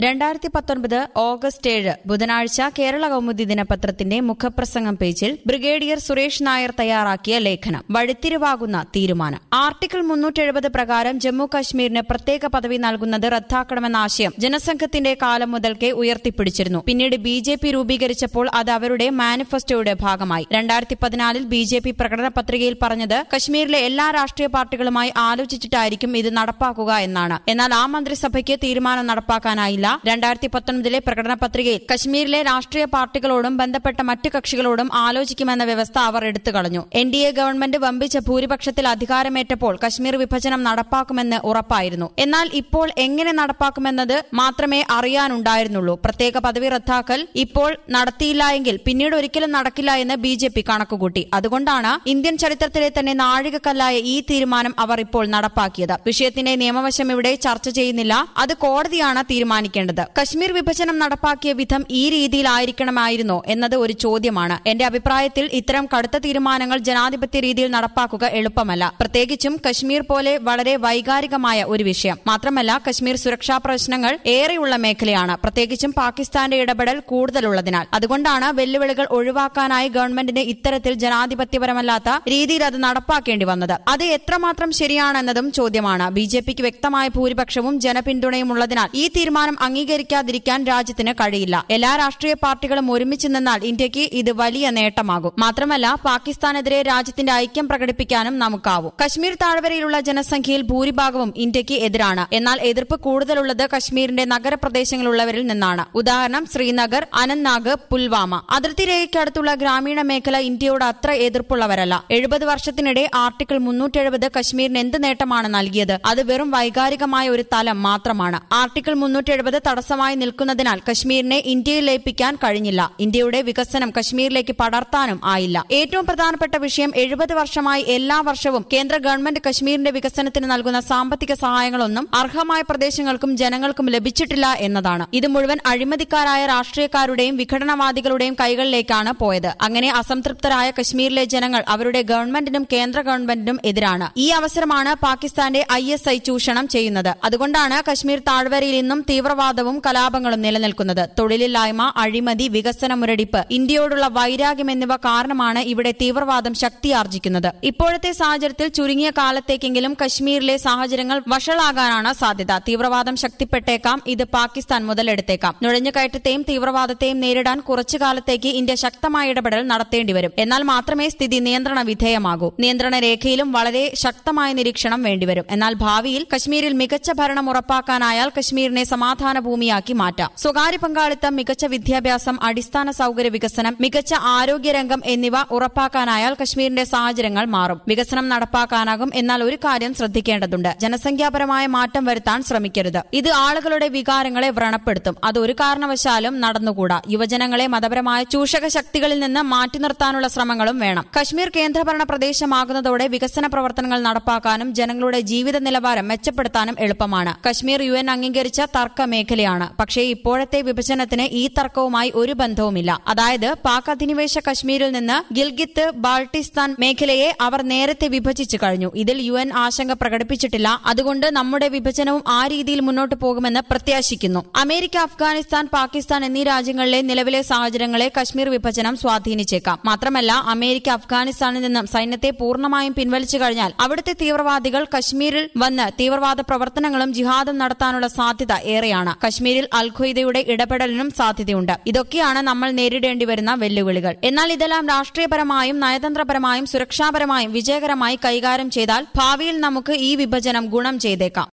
2019 August 7 ബുധനാഴ്ച കേരള കൗമുദി ദിനപത്രത്തിന്റെ മുഖപ്രസംഗം പേജിൽ ബ്രിഗേഡിയർ സുരേഷ് നായർ തയ്യാറാക്കിയ ലേഖനം വഴിത്തിരിവാകുന്ന തീരുമാനം. ആർട്ടിക്കിൾ 370 പ്രകാരം ജമ്മു കശ്മീരിന് പ്രത്യേക പദവി നൽകുന്നത് റദ്ദാക്കണമെന്ന ആശയം ജനസംഘത്തിന്റെ കാലം മുതൽക്കേ ഉയർത്തിപ്പിടിച്ചിരുന്നു. പിന്നീട് ബിജെപി രൂപീകരിച്ചപ്പോൾ അത് അവരുടെ മാനിഫെസ്റ്റോയുടെ ഭാഗമായി. 2014 ബിജെപി പ്രകടന പത്രികയിൽ പറഞ്ഞത് കശ്മീരിലെ എല്ലാ രാഷ്ട്രീയ പാർട്ടികളുമായി ആലോചിച്ചിട്ടായിരിക്കും ഇത് നടപ്പാക്കുക എന്നാണ്. എന്നാൽ ആ മന്ത്രിസഭയ്ക്ക് തീരുമാനം നടപ്പാക്കാനായില്ല. 2019 പ്രകടന പത്രികയിൽ കശ്മീരിലെ രാഷ്ട്രീയ പാർട്ടികളോടും ബന്ധപ്പെട്ട മറ്റു കക്ഷികളോടും ആലോചിക്കുമെന്ന വ്യവസ്ഥ അവർ എടുത്തുകളഞ്ഞു. NDA ഗവൺമെന്റ് വമ്പിച്ച ഭൂരിപക്ഷത്തിൽ അധികാരമേറ്റപ്പോൾ കശ്മീർ വിഭജനം നടപ്പാക്കുമെന്ന് ഉറപ്പായിരുന്നു. എന്നാൽ ഇപ്പോൾ എങ്ങനെ നടപ്പാക്കുമെന്നത് മാത്രമേ അറിയാനുണ്ടായിരുന്നുള്ളൂ. പ്രത്യേക പദവി റദ്ദാക്കൽ ഇപ്പോൾ നടത്തിയില്ല എങ്കിൽ പിന്നീട് ഒരിക്കലും നടക്കില്ല എന്ന് BJP കണക്കുകൂട്ടി. അതുകൊണ്ടാണ് ഇന്ത്യൻ ചരിത്രത്തിലെ തന്നെ നാഴികക്കല്ലായ ഈ തീരുമാനം അവർ ഇപ്പോൾ നടപ്പാക്കിയത്. വിഷയത്തിന്റെ നിയമവശം ഇവിടെ ചർച്ച ചെയ്യുന്നില്ല. അത് കോടതിയാണ് തീരുമാനിക്കേണ്ടത്. കശ്മീർ വിഭജനം നടപ്പാക്കിയ വിധം ഈ രീതിയിലായിരിക്കണമായിരുന്നോ എന്നത് ഒരു ചോദ്യമാണ്. എന്റെ അഭിപ്രായത്തിൽ ഇത്തരം കടുത്ത തീരുമാനങ്ങൾ ജനാധിപത്യ രീതിയിൽ നടപ്പാക്കുക എളുപ്പമല്ല, പ്രത്യേകിച്ചും കശ്മീർ പോലെ വളരെ വൈകാരികമായ ഒരു വിഷയം. മാത്രമല്ല, കശ്മീർ സുരക്ഷാ പ്രശ്നങ്ങൾ ഏറെയുള്ള മേഖലയാണ്, പ്രത്യേകിച്ചും പാകിസ്ഥാന്റെ ഇടപെടൽ കൂടുതലുള്ളതിനാൽ. അതുകൊണ്ടാണ് വെല്ലുവിളികൾ ഒഴിവാക്കാനായി ഗവൺമെന്റിന് ഇത്തരത്തിൽ ജനാധിപത്യപരമല്ലാത്ത രീതിയിൽ അത് നടപ്പാക്കേണ്ടി വന്നത്. അത് എത്രമാത്രം ശരിയാണെന്നതും ചോദ്യമാണ്. BJPക്ക് വ്യക്തമായ ഭൂരിപക്ഷവും ജനപിന്തുണയും ഉള്ളതിനാൽ ഈ തീരുമാനം അംഗീകരിക്കാതിരിക്കാൻ രാജ്യത്തിന് കഴിയില്ല. എല്ലാ രാഷ്ട്രീയ പാർട്ടികളും ഒരുമിച്ച് നിന്നാൽ ഇന്ത്യക്ക് ഇത് വലിയ നേട്ടമാകും. മാത്രമല്ല, പാകിസ്ഥാനെതിരെ രാജ്യത്തിന്റെ ഐക്യം പ്രകടിപ്പിക്കാനും നമുക്കാവും. കശ്മീർ താഴ്വരയിലുള്ള ജനസംഖ്യയിൽ ഭൂരിഭാഗവും ഇന്ത്യക്ക് എതിരാണ്. എന്നാൽ എതിർപ്പ് കൂടുതലുള്ളത് കശ്മീരിന്റെ നഗരപ്രദേശങ്ങളുള്ളവരിൽ നിന്നാണ്. ഉദാഹരണം ശ്രീനഗർ, അനന്ത്നാഗ്, പുൽവാമ. അതിർത്തി രേഖയ്ക്കടുത്തുള്ള ഗ്രാമീണ മേഖല ഇന്ത്യയോട് അത്ര എതിർപ്പുള്ളവരല്ല. 70 വർഷത്തിനിടെ ആർട്ടിക്കിൾ 370 കശ്മീരിന് എന്ത് നേട്ടമാണ് നൽകിയത്? അത് വെറും വൈകാരികമായ ഒരു തലം മാത്രമാണ്. ആർട്ടിക്കിൾ 370 തടസ്സമായി നിൽക്കുന്നതിനാൽ കശ്മീരിനെ ഇന്ത്യയിൽ ലയിപ്പിക്കാൻ കഴിഞ്ഞില്ല. ഇന്ത്യയുടെ വികസനം കശ്മീരിലേക്ക് പടർത്താനും ആയില്ല. ഏറ്റവും പ്രധാനപ്പെട്ട വിഷയം 70 വർഷമായി എല്ലാ വർഷവും കേന്ദ്ര ഗവൺമെന്റ് കശ്മീരിന്റെ വികസനത്തിന് നൽകുന്ന സാമ്പത്തിക സഹായങ്ങളൊന്നും അർഹമായ പ്രദേശങ്ങൾക്കും ജനങ്ങൾക്കും ലഭിച്ചിട്ടില്ല എന്നതാണ്. ഇത് മുഴുവൻ അഴിമതിക്കാരായ രാഷ്ട്രീയക്കാരുടെയും വിഘടനവാദികളുടെയും കൈകളിലേക്കാണ് പോയത്. അങ്ങനെ അസംതൃപ്തരായ കശ്മീരിലെ ജനങ്ങൾ അവരുടെ ഗവൺമെന്റിനും കേന്ദ്ര ഗവൺമെന്റിനും എതിരാണ്. ഈ അവസരമാണ് പാകിസ്ഥാന്റെ ISI ചൂഷണം ചെയ്യുന്നത്. അതുകൊണ്ടാണ് കശ്മീർ താഴ്വരയിൽ ഇന്നും തീവ്രവാദവും കലാപങ്ങളും നിലനിൽക്കുന്നത്. തൊഴിലില്ലായ്മ, അഴിമതി, വികസന മുരടിപ്പ്, ഇന്ത്യയോടുള്ള വൈരാഗ്യം എന്നിവ കാരണമാണ് ഇവിടെ തീവ്രവാദം ശക്തിയാർജിക്കുന്നത്. ഇപ്പോഴത്തെ സാഹചര്യത്തിൽ ചുരുങ്ങിയ കാലത്തേക്കെങ്കിലും കശ്മീരിലെ സാഹചര്യങ്ങൾ വഷളാകാനാണ് സാധ്യത. തീവ്രവാദം ശക്തിപ്പെട്ടേക്കാം. ഇത് പാകിസ്ഥാൻ മുതലെടുത്തേക്കാം. നുഴഞ്ഞുകയറ്റത്തെയും തീവ്രവാദത്തെയും നേരിടാൻ കുറച്ചു കാലത്തേക്ക് ഇന്ത്യ ശക്തമായ ഇടപെടൽ നടത്തേണ്ടിവരും. എന്നാൽ മാത്രമേ സ്ഥിതി നിയന്ത്രണ വിധേയമാകൂ. നിയന്ത്രണ രേഖയിലും വളരെ ശക്തമായ നിരീക്ഷണം വേണ്ടിവരും. എന്നാൽ ഭാവിയിൽ കശ്മീരിൽ മികച്ച ഭരണം ഉറപ്പാക്കാനായാൽ കശ്മീരിനെ സമാധാന ഭൂമിയാക്കി മാറ്റാം. സ്വകാര്യ പങ്കാളിത്തം, മികച്ച വിദ്യാഭ്യാസം, അടിസ്ഥാന സൌകര്യ വികസനം, മികച്ച ആരോഗ്യരംഗം എന്നിവ ഉറപ്പാക്കാനായാൽ കശ്മീരിന്റെ സാഹചര്യങ്ങൾ മാറും. വികസനം നടപ്പാക്കാനാകും. എന്നാൽ ഒരു കാര്യം ശ്രദ്ധിക്കേണ്ടതുണ്ട്. ജനസംഖ്യാപരമായ മാറ്റം വരുത്താൻ ശ്രമിക്കരുത്. ഇത് ആളുകളുടെ വികാരങ്ങളെ വ്രണപ്പെടുത്തും. അത് ഒരു കാരണവശാലും നടന്നുകൂടാ. യുവജനങ്ങളെ മതപരമായ ചൂഷക ശക്തികളിൽ നിന്ന് മാറ്റി നിർത്താനുള്ള ശ്രമങ്ങളും വേണം. കശ്മീർ കേന്ദ്രഭരണ പ്രദേശമാകുന്നതോടെ വികസന പ്രവർത്തനങ്ങൾ നടപ്പാക്കാനും ജനങ്ങളുടെ ജീവിത നിലവാരം മെച്ചപ്പെടുത്താനും എളുപ്പമാണ്. കശ്മീർ UN അംഗീകരിച്ച തർക്ക മേഖലയാണ്. പക്ഷേ ഇപ്പോഴത്തെ വിഭജനത്തിന് ഈ തർക്കവുമായി ഒരു ബന്ധവുമില്ല. അതായത് പാക് അധിനിവേശ കശ്മീരിൽ നിന്ന് ഗിൽഗിത്ത് ബാൾട്ടിസ്ഥാൻ മേഖലയെ അവർ നേരത്തെ വിഭജിച്ചു കഴിഞ്ഞു. ഇതിൽ UN ആശങ്ക പ്രകടിപ്പിച്ചിട്ടില്ല. അതുകൊണ്ട് നമ്മുടെ വിഭജനവും ആ രീതിയിൽ മുന്നോട്ട് പോകുമെന്ന് പ്രത്യാശിക്കുന്നു. അമേരിക്ക, അഫ്ഗാനിസ്ഥാൻ, പാകിസ്ഥാൻ എന്നീ രാജ്യങ്ങളിലെ നിലവിലെ സാഹചര്യങ്ങളെ കശ്മീർ വിഭജനം സ്വാധീനിച്ചേക്കാം. മാത്രമല്ല, അമേരിക്ക അഫ്ഗാനിസ്ഥാനിൽ നിന്നും സൈന്യത്തെ പൂർണ്ണമായും പിൻവലിച്ചു കഴിഞ്ഞാൽ അവിടുത്തെ തീവ്രവാദികൾ കശ്മീരിൽ വന്ന് തീവ്രവാദ പ്രവർത്തനങ്ങളും ജിഹാദും നടത്താനുള്ള സാധ്യത ഏറെയാണ്. കശ്മീരിൽ അൽ-ഖ്വയ്ദയുടെ ഇടപെടലിനും സാധ്യതയുണ്ട്. ഇതൊക്കെയാണ് നമ്മൾ നേരിടേണ്ടി വരുന്ന വെല്ലുവിളികൾ. എന്നാൽ ഇതെല്ലാം രാഷ്ട്രീയപരമായും നയതന്ത്രപരമായും സുരക്ഷാപരമായും വിജയകരമായി കൈകാര്യം ചെയ്താൽ ഭാവിയിൽ നമുക്ക് ഈ വിഭജനം ഗുണം ചെയ്തേക്കാം.